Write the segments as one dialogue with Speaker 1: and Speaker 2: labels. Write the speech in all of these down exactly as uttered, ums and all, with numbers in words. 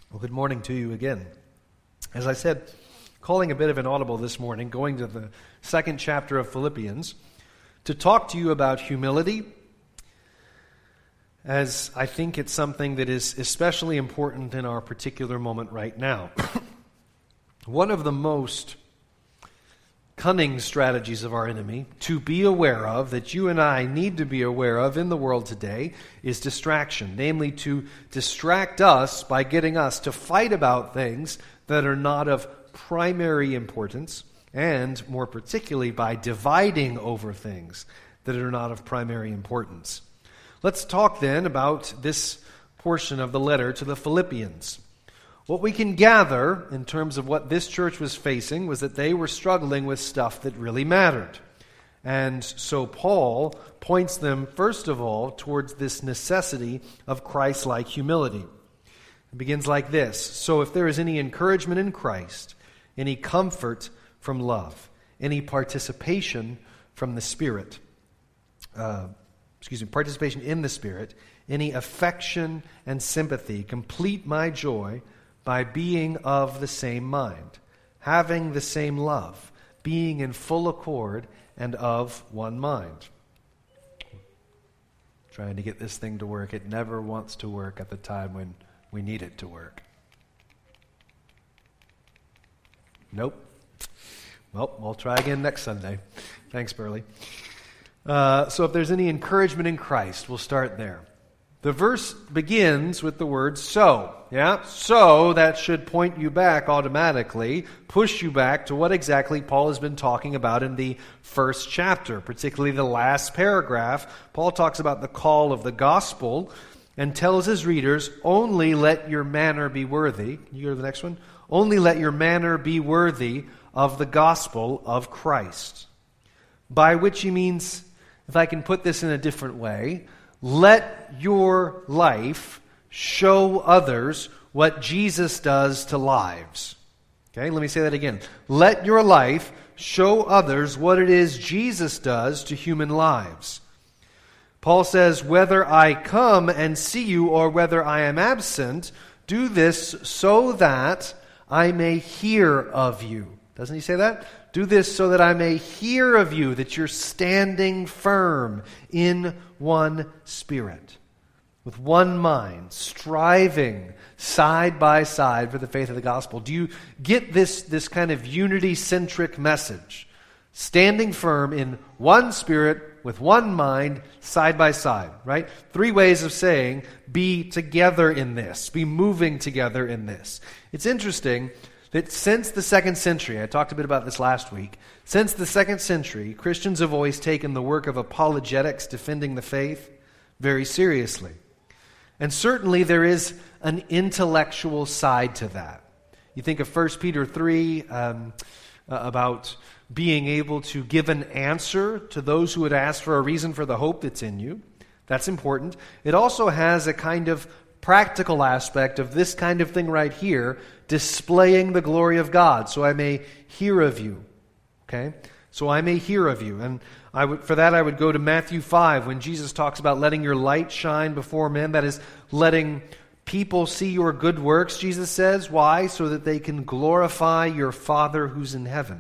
Speaker 1: Well, good morning to you again. As I said, calling a bit of an audible this morning, going to the second chapter of Philippians, to talk to you about humility, as I think it's something that is especially important in our particular moment right now. One of the most cunning strategies of our enemy to be aware of, that you and I need to be aware of in the world today, is distraction. Namely, to distract us by getting us to fight about things that are not of primary importance, and more particularly by dividing over things that are not of primary importance. Let's talk then about this portion of the letter to the Philippians. What we can gather in terms of what this church was facing was that they were struggling with stuff that really mattered. And so Paul points them, first of all, towards this necessity of Christ-like humility. It begins like this: So if there is any encouragement in Christ, any comfort from love, any participation from the Spirit, uh, excuse me, participation in the Spirit, any affection and sympathy, complete my joy by being of the same mind, having the same love, being in full accord and of one mind. Trying to get this thing to work. It never wants to work at the time when we need it to work. Nope. Well, we'll try again next Sunday. Thanks, Burley. Uh, so if there's any encouragement in Christ, we'll start there. The verse begins with the word so. Yeah? So that should point you back automatically, push you back to what exactly Paul has been talking about in the first chapter, particularly the last paragraph. Paul talks about the call of the gospel and tells his readers, only let your manner be worthy. Can you go to the next one? Only let your manner be worthy of the gospel of Christ. By which he means, if I can put this in a different way, let your life show others what Jesus does to lives. Okay, let me say that again. Let your life show others what it is Jesus does to human lives. Paul says, whether I come and see you or whether I am absent, do this so that I may hear of you. Doesn't he say that? Do this so that I may hear of you, that you're standing firm in one spirit, with one mind, striving side by side for the faith of the gospel. Do you get this, this kind of unity-centric message? Standing firm in one spirit, with one mind, side by side, right? Three ways of saying, be together in this, be moving together in this. It's interesting that since the second century, I talked a bit about this last week, since the second century, Christians have always taken the work of apologetics, defending the faith, very seriously. And certainly there is an intellectual side to that. You think of First Peter three, um, uh, about being able to give an answer to those who would ask for a reason for the hope that's in you. That's important. It also has a kind of practical aspect of this kind of thing right here, displaying the glory of God, so I may hear of you. Okay? So I may hear of you. And I would, for that I would go to Matthew five, when Jesus talks about letting your light shine before men. That is, letting people see your good works, Jesus says. Why? So that they can glorify your Father who's in heaven.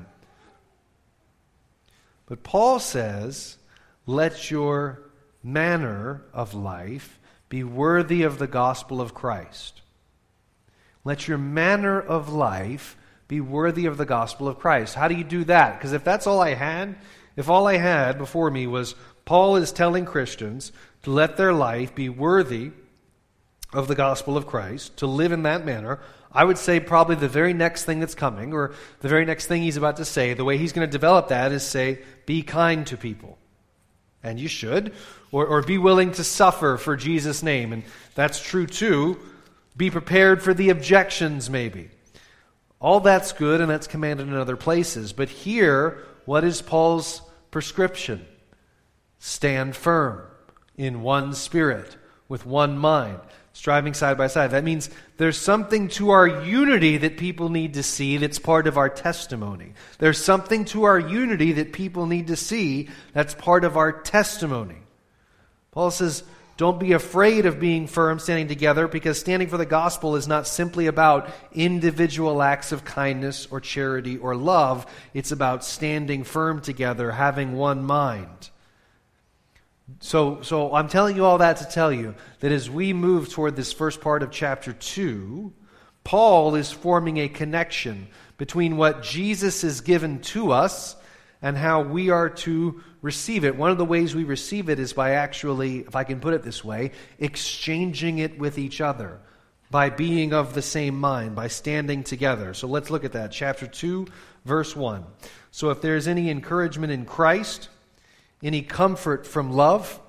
Speaker 1: But Paul says, let your manner of life be worthy of the gospel of Christ. Let your manner of life be worthy of the gospel of Christ. How do you do that? Because if that's all I had, if all I had before me was Paul is telling Christians to let their life be worthy of the gospel of Christ, to live in that manner, I would say probably the very next thing that's coming, or the very next thing he's about to say, the way he's going to develop that is say, be kind to people. And you should. Or, or be willing to suffer for Jesus' name. And that's true too. Be prepared for the objections maybe. All that's good, and that's commanded in other places. But here, what is Paul's prescription? Stand firm in one spirit, with one mind, striving side by side. That means there's something to our unity that people need to see that's part of our testimony. There's something to our unity that people need to see that's part of our testimony. Paul says, Don't be afraid of being firm, standing together, because standing for the gospel is not simply about individual acts of kindness or charity or love. It's about standing firm together, having one mind. So, so I'm telling you all that to tell you that as we move toward this first part of chapter two, Paul is forming a connection between what Jesus has given to us and how we are to receive it. One of the ways we receive it is by actually, if I can put it this way, exchanging it with each other, by being of the same mind, by standing together. So let's look at that. Chapter two, verse one. So if there's any encouragement in Christ, any comfort from love,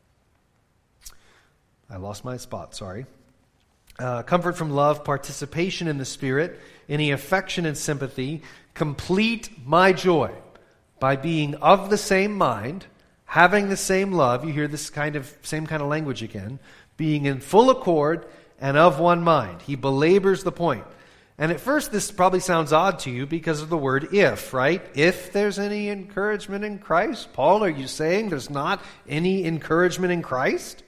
Speaker 1: I lost my spot, sorry. Uh, comfort from love, participation in the Spirit, any affection and sympathy, complete my joy by being of the same mind, having the same love. You hear this kind of same kind of language again. Being in full accord and of one mind. He belabors the point. And at first this probably sounds odd to you because of the word if, right? If there's any encouragement in Christ. Paul, are you saying there's not any encouragement in Christ?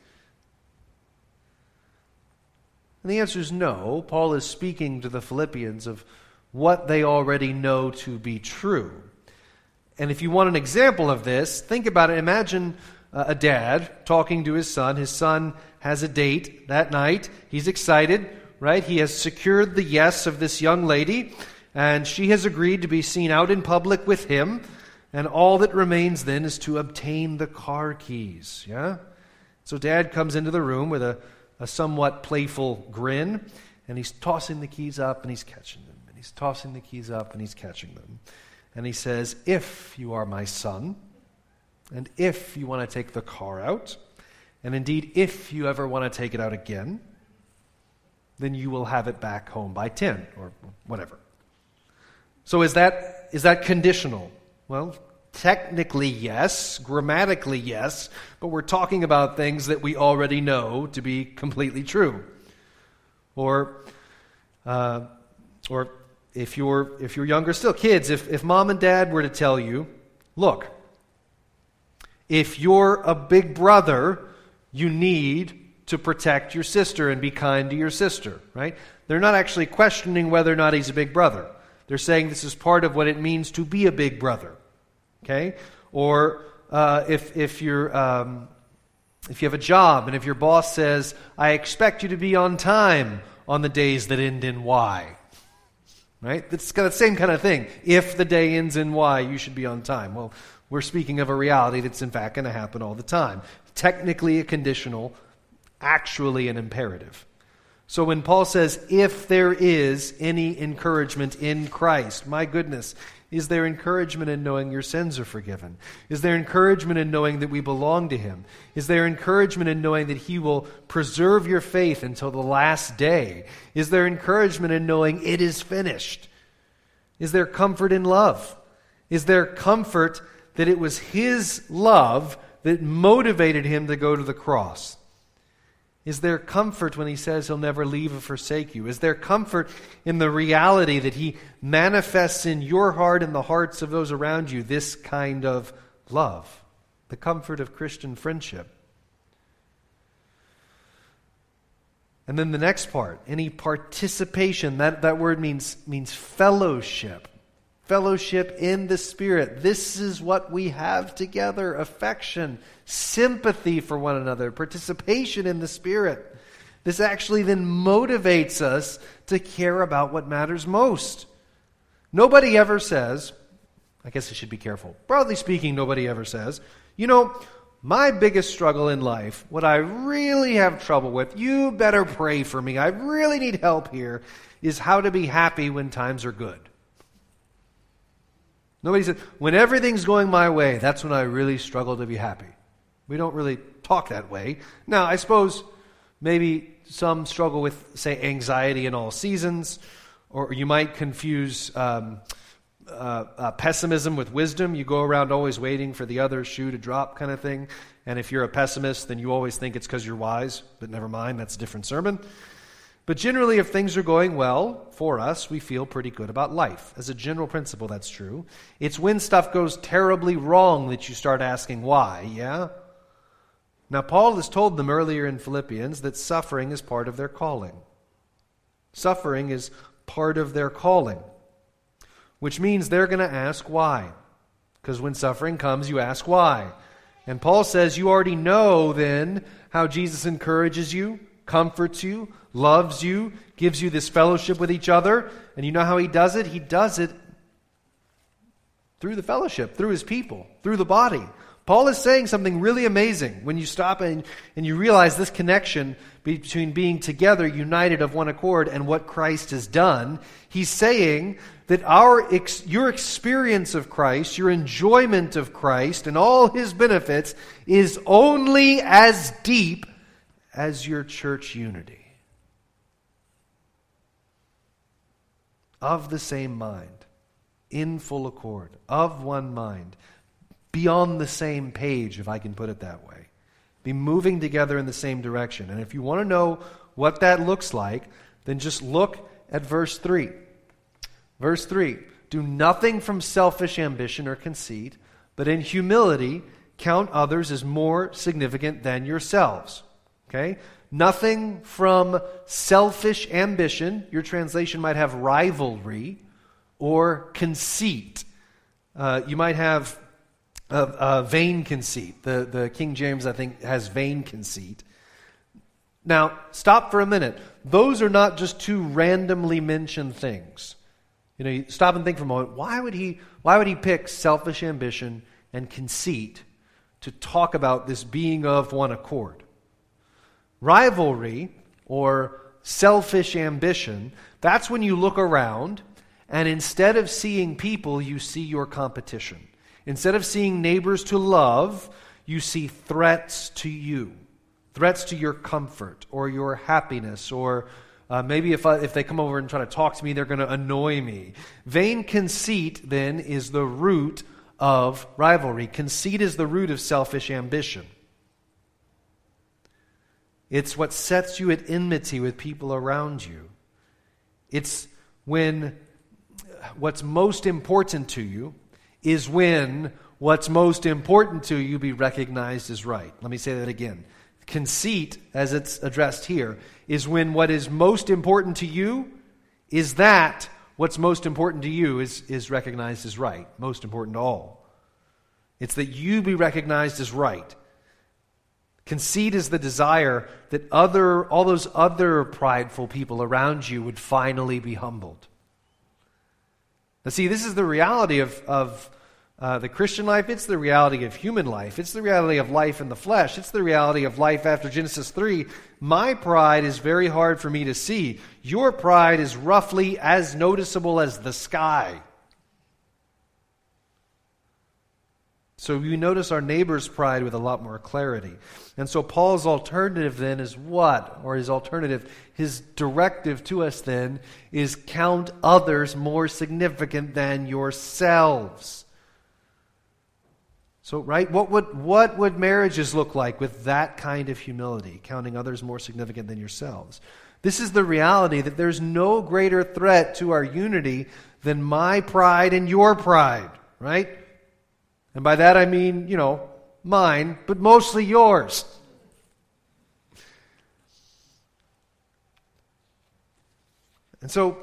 Speaker 1: And the answer is no. Paul is speaking to the Philippians of what they already know to be true. And if you want an example of this, think about it. Imagine uh, a dad talking to his son. His son has a date that night. He's excited, right? He has secured the yes of this young lady, and she has agreed to be seen out in public with him. And all that remains then is to obtain the car keys, yeah? So dad comes into the room with a, a somewhat playful grin, and he's tossing the keys up and he's catching them. And he's tossing the keys up and he's catching them. And he says, if you are my son, and if you want to take the car out, and indeed if you ever want to take it out again, then you will have it back home by ten, or whatever. So is that is that conditional? Well, technically yes, grammatically yes, but we're talking about things that we already know to be completely true. Or, uh, or if you're if you're younger still, kids, if, if mom and dad were to tell you, look, if you're a big brother, you need to protect your sister and be kind to your sister, right? They're not actually questioning whether or not he's a big brother. They're saying this is part of what it means to be a big brother, okay? Or uh, if if you're um, if you have a job and if your boss says, "I expect you to be on time on the days that end in Y," right? It's got the same kind of thing. If the day ends in Y, you should be on time. Well, we're speaking of a reality that's in fact going to happen all the time. Technically a conditional, actually an imperative. So when Paul says, if there is any encouragement in Christ, my goodness, is there encouragement in knowing your sins are forgiven? Is there encouragement in knowing that we belong to Him? Is there encouragement in knowing that He will preserve your faith until the last day? Is there encouragement in knowing it is finished? Is there comfort in love? Is there comfort that it was His love that motivated Him to go to the cross? Is there comfort when He says He'll never leave or forsake you? Is there comfort in the reality that He manifests in your heart and the hearts of those around you this kind of love? The comfort of Christian friendship. And then the next part, any participation, that, that word means, means fellowship. Fellowship in the Spirit. This is what we have together. Affection, sympathy for one another, participation in the Spirit. This actually then motivates us to care about what matters most. Nobody ever says, I guess I should be careful. Broadly speaking, nobody ever says, you know, my biggest struggle in life, what I really have trouble with, you better pray for me, I really need help here, is how to be happy when times are good. Nobody said, when everything's going my way, that's when I really struggle to be happy. We don't really talk that way. Now, I suppose maybe some struggle with, say, anxiety in all seasons, or you might confuse um, uh, uh, pessimism with wisdom. You go around always waiting for the other shoe to drop kind of thing. And if you're a pessimist, then you always think it's because you're wise, but never mind, that's a different sermon. But generally, if things are going well for us, we feel pretty good about life. As a general principle, that's true. It's when stuff goes terribly wrong that you start asking why, yeah? Now, Paul has told them earlier in Philippians that suffering is part of their calling. Suffering is part of their calling, which means they're going to ask why. Because when suffering comes, you ask why. And Paul says, you already know then how Jesus encourages you, comforts you, loves you, gives you this fellowship with each other. And you know how he does it? He does it through the fellowship, through his people, through the body. Paul is saying something really amazing when you stop and, and you realize this connection between being together, united of one accord, and what Christ has done. He's saying that our ex, your experience of Christ, your enjoyment of Christ, and all his benefits is only as deep as your church unity. Of the same mind, in full accord, of one mind, be on the same page, if I can put it that way. Be moving together in the same direction. And if you want to know what that looks like, then just look at verse three. Verse three, do nothing from selfish ambition or conceit, but in humility count others as more significant than yourselves. Okay? Nothing from selfish ambition. Your translation might have rivalry or conceit. Uh, you might have Uh, uh, vain conceit. The, the King James, I think, has vain conceit. Now, stop for a minute. Those are not just two randomly mentioned things. You know, you stop and think for a moment. Why would he, why would he pick selfish ambition and conceit to talk about this being of one accord? Rivalry or selfish ambition, that's when you look around and instead of seeing people, you see your competition. Instead of seeing neighbors to love, you see threats to you. Threats to your comfort or your happiness, or uh, maybe if, I, if they come over and try to talk to me, they're going to annoy me. Vain conceit, then, is the root of rivalry. Conceit is the root of selfish ambition. It's what sets you at enmity with people around you. It's when what's most important to you is when what's most important to you be recognized as right. Let me say that again. Conceit, as it's addressed here, is when what is most important to you is that what's most important to you is, is recognized as right, most important to all. It's that you be recognized as right. Conceit is the desire that other, all those other prideful people around you would finally be humbled. Now see, this is the reality of, of uh, the Christian life. It's the reality of human life. It's the reality of life in the flesh. It's the reality of life after Genesis three. My pride is very hard for me to see. Your pride is roughly as noticeable as the sky. So we notice our neighbor's pride with a lot more clarity. And so Paul's alternative then is what? Or his alternative, his directive to us then is count others more significant than yourselves. So, right, what would what would marriages look like with that kind of humility, counting others more significant than yourselves? This is the reality that there's no greater threat to our unity than my pride and your pride, right? And by that I mean, you know, mine, but mostly yours. And so,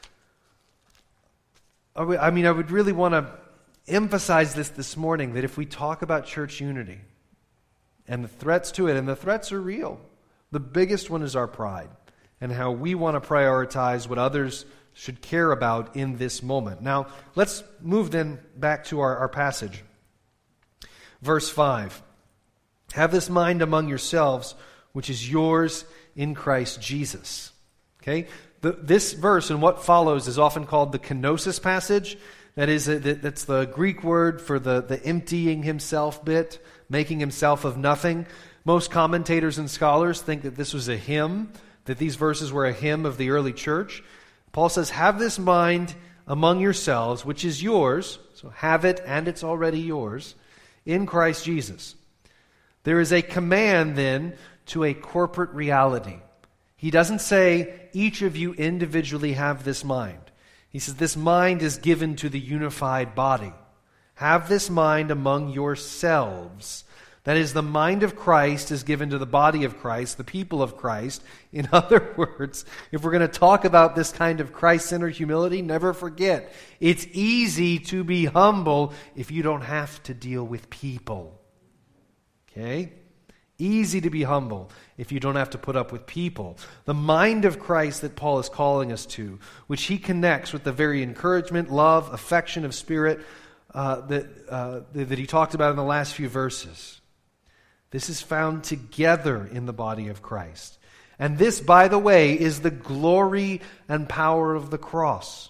Speaker 1: I mean, I would really want to emphasize this this morning, that if we talk about church unity and the threats to it, and the threats are real, the biggest one is our pride and how we want to prioritize what others should care about in this moment. Now, let's move then back to our, our passage. Verse five, have this mind among yourselves, which is yours in Christ Jesus. Okay? The, this verse and what follows is often called the kenosis passage. That is, that's the Greek word for the, the emptying himself bit, making himself of nothing. Most commentators and scholars think that this was a hymn, that these verses were a hymn of the early church. Paul says, have this mind among yourselves, which is yours. So have it, and it's already yours, in Christ Jesus. There is a command then to a corporate reality. He doesn't say each of you individually have this mind. He says this mind is given to the unified body. Have this mind among yourselves. That is, the mind of Christ is given to the body of Christ, the people of Christ. In other words, if we're going to talk about this kind of Christ-centered humility, never forget, it's easy to be humble if you don't have to deal with people. Okay? Easy to be humble if you don't have to put up with people. The mind of Christ that Paul is calling us to, which he connects with the very encouragement, love, affection of spirit uh, that, uh, that he talked about in the last few verses. This is found together in the body of Christ. And this, by the way, is the glory and power of the cross.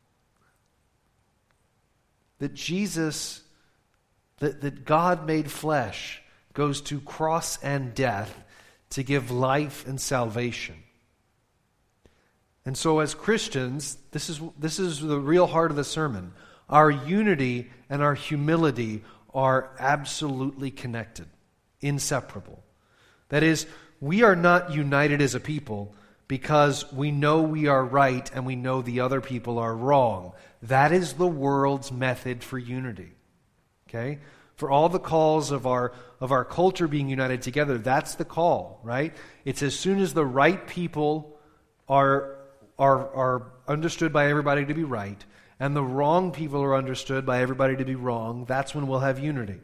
Speaker 1: That Jesus, that, that God made flesh, goes to cross and death to give life and salvation. And so as Christians, this is, this is the real heart of the sermon. Our unity and our humility are absolutely connected. Inseparable. That is, we are not united as a people because we know we are right and we know the other people are wrong. That is the world's method for unity. Okay? For all the calls of our of our culture being united together, that's the call, right? It's as soon as the right people are are are understood by everybody to be right and the wrong people are understood by everybody to be wrong, that's when we'll have unity.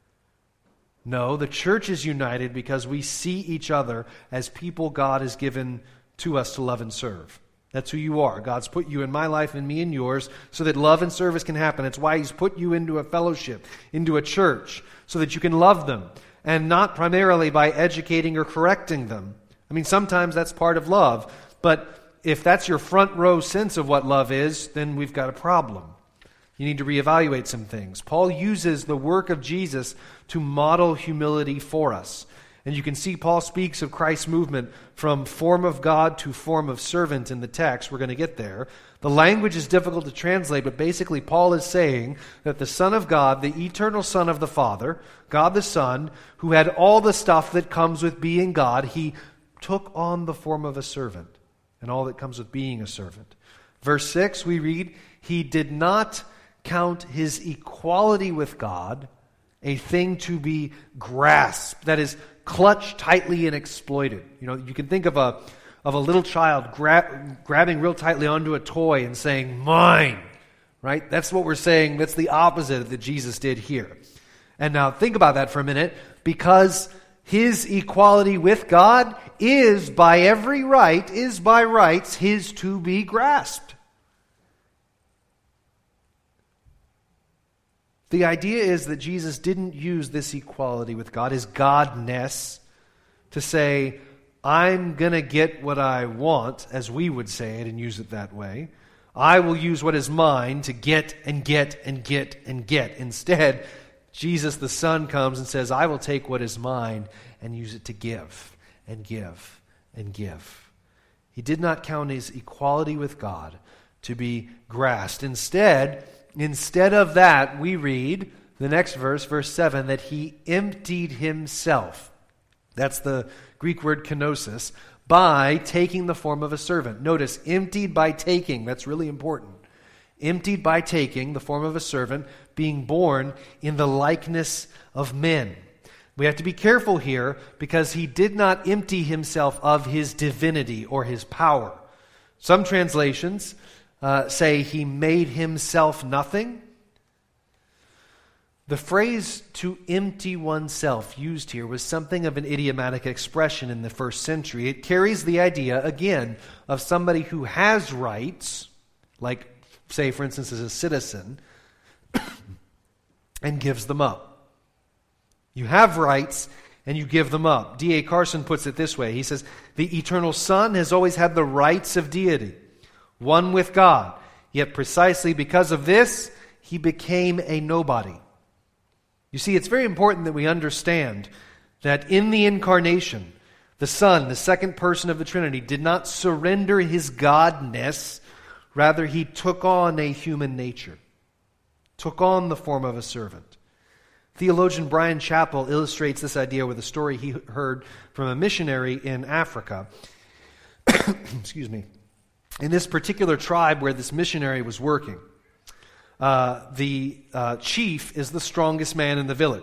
Speaker 1: No, the church is united because we see each other as people God has given to us to love and serve. That's who you are. God's put you in my life and me in yours so that love and service can happen. It's why He's put you into a fellowship, into a church, so that you can love them. And not primarily by educating or correcting them. I mean, sometimes that's part of love. But if that's your front row sense of what love is, then we've got a problem. You need to reevaluate some things. Paul uses the work of Jesus to model humility for us. And you can see Paul speaks of Christ's movement from form of God to form of servant in the text. We're going to get there. The language is difficult to translate, but basically Paul is saying that the Son of God, the eternal Son of the Father, God the Son, who had all the stuff that comes with being God, He took on the form of a servant and all that comes with being a servant. Verse six, we read, He did not count His equality with God a thing to be grasped, that is, clutched tightly and exploited. You know, you can think of a of a little child gra- grabbing real tightly onto a toy and saying, mine, right? That's what we're saying. That's the opposite of that Jesus did here. And now think about that for a minute, because His equality with God is by every right, is by rights His to be grasped. The idea is that Jesus didn't use this equality with God, His godness, to say, I'm going to get what I want, as we would say it and use it that way. I will use what is mine to get and get and get and get. Instead, Jesus the Son comes and says, I will take what is mine and use it to give and give and give. He did not count His equality with God to be grasped. Instead, Instead of that, we read the next verse, verse seven, that He emptied Himself. That's the Greek word kenosis, by taking the form of a servant. Notice, emptied by taking, that's really important. Emptied by taking the form of a servant, being born in the likeness of men. We have to be careful here because He did not empty Himself of His divinity or His power. Some translations Uh, say He made Himself nothing. The phrase to empty oneself used here was something of an idiomatic expression in the first century. It carries the idea, again, of somebody who has rights, like, say, for instance, as a citizen, and gives them up. You have rights, and you give them up. D A Carson puts it this way. He says, the eternal Son has always had the rights of deity, one with God. Yet precisely because of this, He became a nobody. You see, it's very important that we understand that in the incarnation, the Son, the second person of the Trinity, did not surrender His godness. Rather, He took on a human nature, took on the form of a servant. Theologian Brian Chappell illustrates this idea with a story he heard from a missionary in Africa. Excuse me. In this particular tribe where this missionary was working, uh, the uh, chief is the strongest man in the village.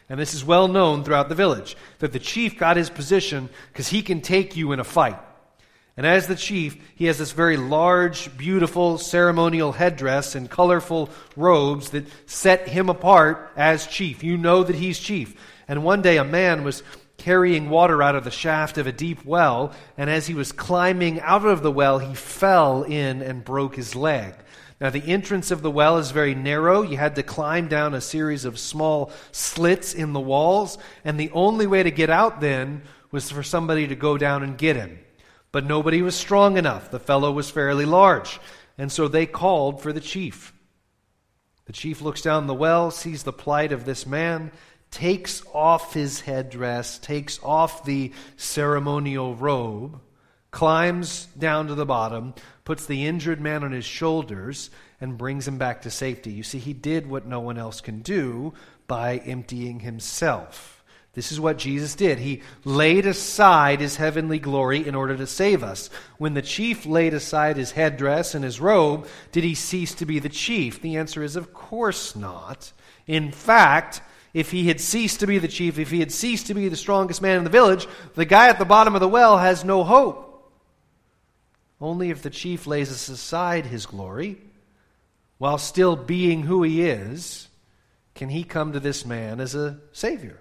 Speaker 1: And this is well known throughout the village, that the chief got his position because he can take you in a fight. And as the chief, he has this very large, beautiful ceremonial headdress and colorful robes that set him apart as chief. You know that he's chief. And one day a man was carrying water out of the shaft of a deep well, and as he was climbing out of the well, he fell in and broke his leg. Now, the entrance of the well is very narrow. You had to climb down a series of small slits in the walls, and the only way to get out then was for somebody to go down and get him. But nobody was strong enough. The fellow was fairly large, and so they called for the chief. The chief looks down the well, sees the plight of this man, takes off his headdress, takes off the ceremonial robe, climbs down to the bottom, puts the injured man on his shoulders, and brings him back to safety. You see, he did what no one else can do by emptying himself. This is what Jesus did. He laid aside his heavenly glory in order to save us. When the chief laid aside his headdress and his robe, did he cease to be the chief? The answer is, of course not. In fact, if he had ceased to be the chief, if he had ceased to be the strongest man in the village, the guy at the bottom of the well has no hope. Only if the chief lays aside his glory, while still being who he is, can he come to this man as a savior.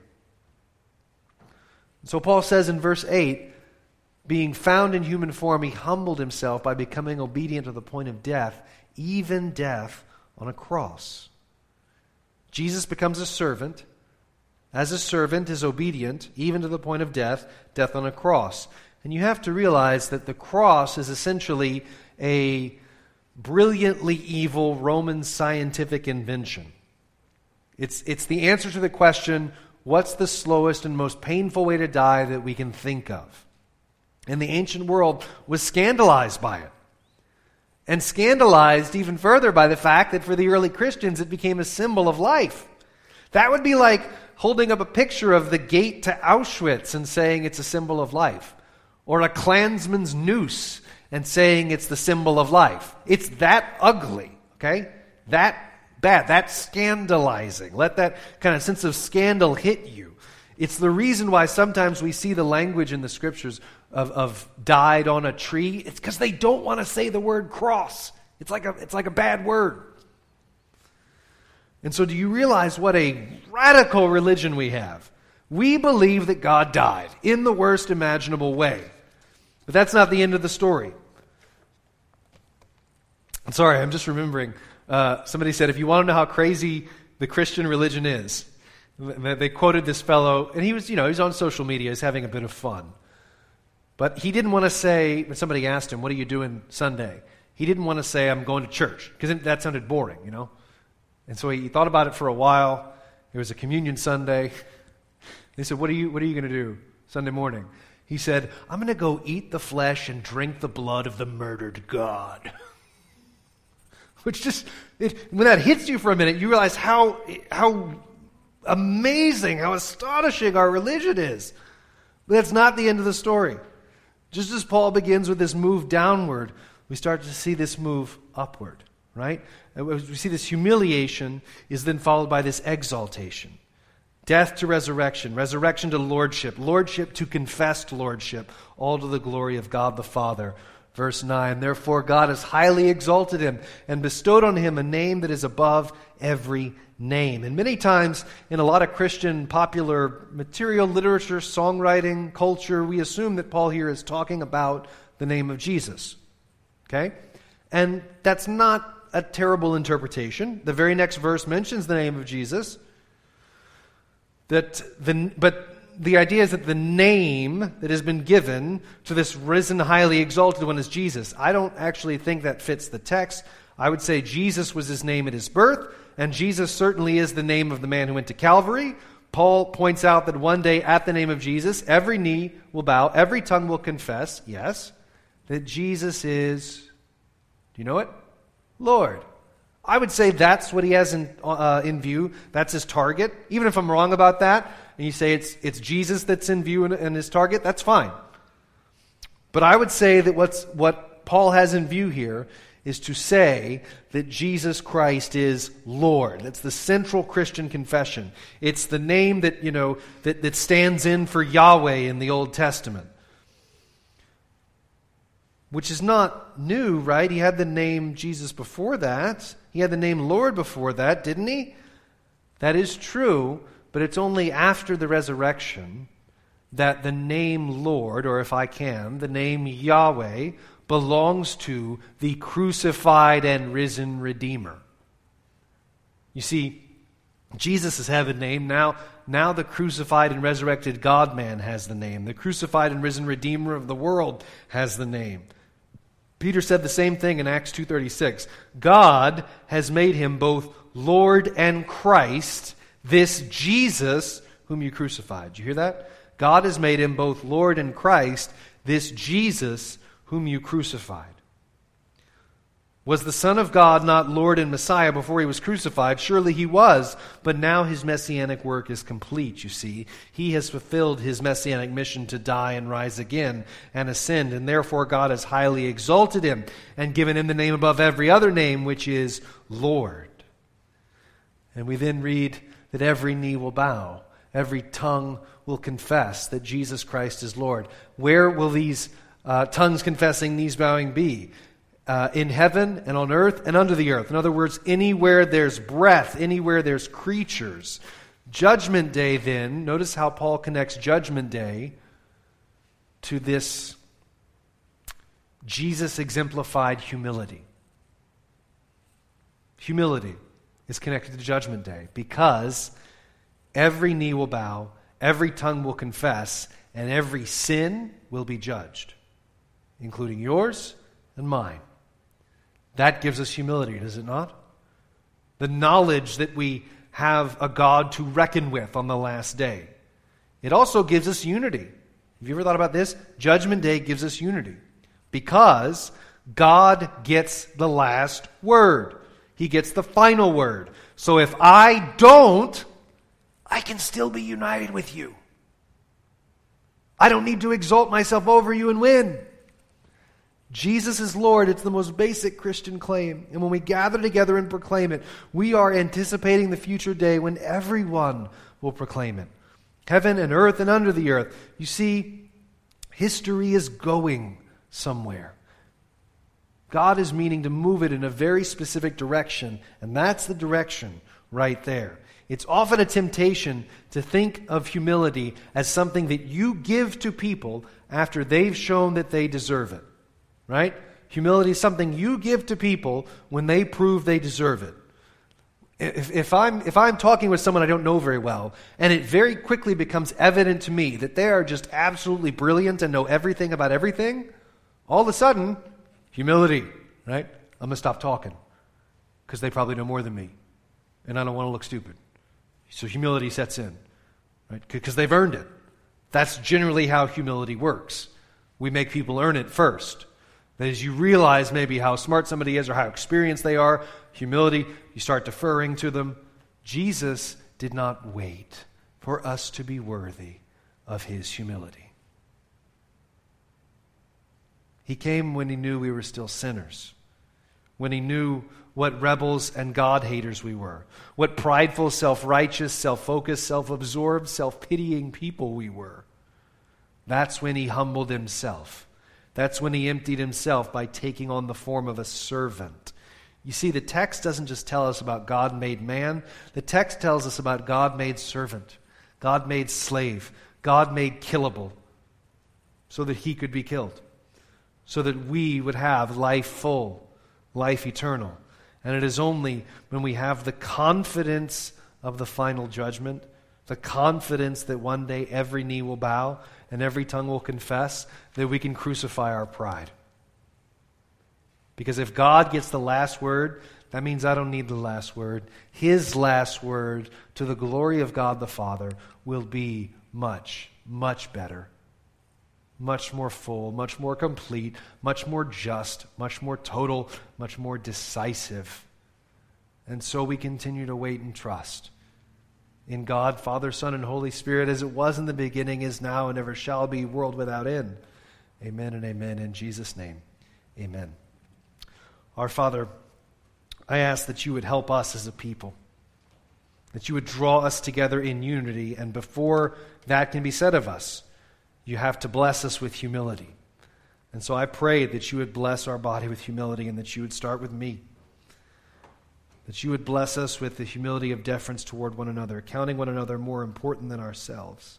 Speaker 1: So Paul says in verse eight, being found in human form, he humbled himself by becoming obedient to the point of death, even death on a cross. Jesus becomes a servant. As a servant is obedient, even to the point of death, death on a cross. And you have to realize that the cross is essentially a brilliantly evil Roman scientific invention. It's, it's the answer to the question, what's the slowest and most painful way to die that we can think of? And the ancient world was scandalized by it. And scandalized even further by the fact that for the early Christians it became a symbol of life. That would be like holding up a picture of the gate to Auschwitz and saying it's a symbol of life. Or a Klansman's noose and saying it's the symbol of life. It's that ugly, okay? That bad, that scandalizing. Let that kind of sense of scandal hit you. It's the reason why sometimes we see the language in the scriptures of, of died on a tree. It's because they don't want to say the word cross. It's like a, it's like a bad word. And so do you realize what a radical religion we have? We believe that God died in the worst imaginable way. But that's not the end of the story. I'm sorry, I'm just remembering. Uh, somebody said, if you want to know how crazy the Christian religion is, they quoted this fellow, and he was, you know, he was on social media, he's having a bit of fun. But he didn't want to say, when somebody asked him, what are you doing Sunday? He didn't want to say, I'm going to church, because that sounded boring, you know. And so he thought about it for a while. It was a communion Sunday. They said, what are you, what are you going to do Sunday morning? He said, I'm going to go eat the flesh and drink the blood of the murdered God. Which just, it, when that hits you for a minute, you realize how, how amazing, how astonishing our religion is. But that's not the end of the story. Just as Paul begins with this move downward, we start to see this move upward, right? We see this humiliation is then followed by this exaltation. Death to resurrection, resurrection to lordship, lordship to confessed lordship, all to the glory of God the Father. Verse nine, therefore God has highly exalted him and bestowed on him a name that is above every name. And many times in a lot of Christian popular material, literature, songwriting, culture, we assume that Paul here is talking about the name of Jesus. Okay? And that's not a terrible interpretation. The very next verse mentions the name of Jesus. That the, but the idea is that the name that has been given to this risen, highly exalted one is Jesus. I don't actually think that fits the text. I would say Jesus was his name at his birth, and Jesus certainly is the name of the man who went to Calvary. Paul points out that one day at the name of Jesus, every knee will bow, every tongue will confess, yes, that Jesus is, do you know it? Lord. I would say that's what he has in uh, in view. That's his target. Even if I'm wrong about that, and you say it's it's Jesus that's in view and, and his target, that's fine. But I would say that what's what Paul has in view here is to say that Jesus Christ is Lord. That's the central Christian confession. It's the name that, you know, that, that stands in for Yahweh in the Old Testament. Which is not new, right? He had the name Jesus before that. He had the name Lord before that, didn't he? That is true, but it's only after the resurrection that the name Lord, or if I can, the name Yahweh, belongs to the crucified and risen Redeemer. You see, Jesus had the name. Now, now the crucified and resurrected God-man has the name. The crucified and risen Redeemer of the world has the name. Peter said the same thing in Acts two thirty-six. God has made him both Lord and Christ, this Jesus whom you crucified. Did you hear that? God has made him both Lord and Christ, this Jesus whom you crucified. Was the Son of God not Lord and Messiah before he was crucified? Surely he was, but now his messianic work is complete, you see. He has fulfilled his messianic mission to die and rise again and ascend, and therefore God has highly exalted him and given him the name above every other name, which is Lord. And we then read that every knee will bow, every tongue will confess that Jesus Christ is Lord. Where will these uh, tongues confessing, knees bowing be? Uh, in heaven and on earth and under the earth. In other words, anywhere there's breath, anywhere there's creatures. Judgment Day then, notice how Paul connects Judgment Day to this Jesus exemplified humility. Humility is connected to Judgment Day because every knee will bow, every tongue will confess, and every sin will be judged, including yours and mine. That gives us humility, does it not? The knowledge that we have a God to reckon with on the last day. It also gives us unity. Have you ever thought about this? Judgment Day gives us unity because God gets the last word. He gets the final word. So if I don't, I can still be united with you. I don't need to exalt myself over you and win. Jesus is Lord. It's the most basic Christian claim. And when we gather together and proclaim it, we are anticipating the future day when everyone will proclaim it. Heaven and earth and under the earth. You see, history is going somewhere. God is meaning to move it in a very specific direction, and that's the direction right there. It's often a temptation to think of humility as something that you give to people after they've shown that they deserve it. Right? Humility is something you give to people when they prove they deserve it. If, if, I'm, if I'm talking with someone I don't know very well, and it very quickly becomes evident to me that they are just absolutely brilliant and know everything about everything, all of a sudden, humility, right? I'm going to stop talking because they probably know more than me, and I don't want to look stupid. So humility sets in, right? Because they've earned it. That's generally how humility works. We make people earn it first. That as you realize maybe how smart somebody is or how experienced they are, humility, you start deferring to them. Jesus did not wait for us to be worthy of his humility. He came when he knew we were still sinners, when he knew what rebels and God-haters we were, what prideful, self-righteous, self-focused, self-absorbed, self-pitying people we were. That's when he humbled himself. That's when he emptied himself by taking on the form of a servant. You see, the text doesn't just tell us about God made man. The text tells us about God made servant, God made slave, God made killable, so that he could be killed, so that we would have life full, life eternal. And it is only when we have the confidence of the final judgment, the confidence that one day every knee will bow and every tongue will confess, that we can crucify our pride. Because if God gets the last word, that means I don't need the last word. His last word, to the glory of God the Father, will be much, much better, much more full, much more complete, much more just, much more total, much more decisive. And so we continue to wait and trust in God, Father, Son, and Holy Spirit, as it was in the beginning, is now, and ever shall be, world without end. Amen and amen. In Jesus' name, amen. Our Father, I ask that you would help us as a people, that you would draw us together in unity, and before that can be said of us, you have to bless us with humility. And so I pray that you would bless our body with humility, and that you would start with me. That you would bless us with the humility of deference toward one another, counting one another more important than ourselves.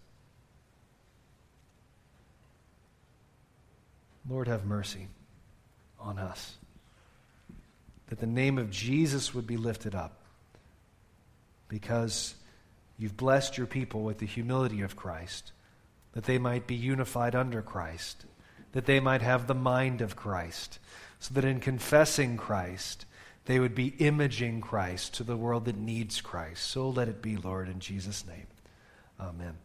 Speaker 1: Lord, have mercy on us. That the name of Jesus would be lifted up, because you've blessed your people with the humility of Christ, that they might be unified under Christ, that they might have the mind of Christ, so that in confessing Christ, they would be imaging Christ to the world that needs Christ. So let it be, Lord, in Jesus' name. Amen.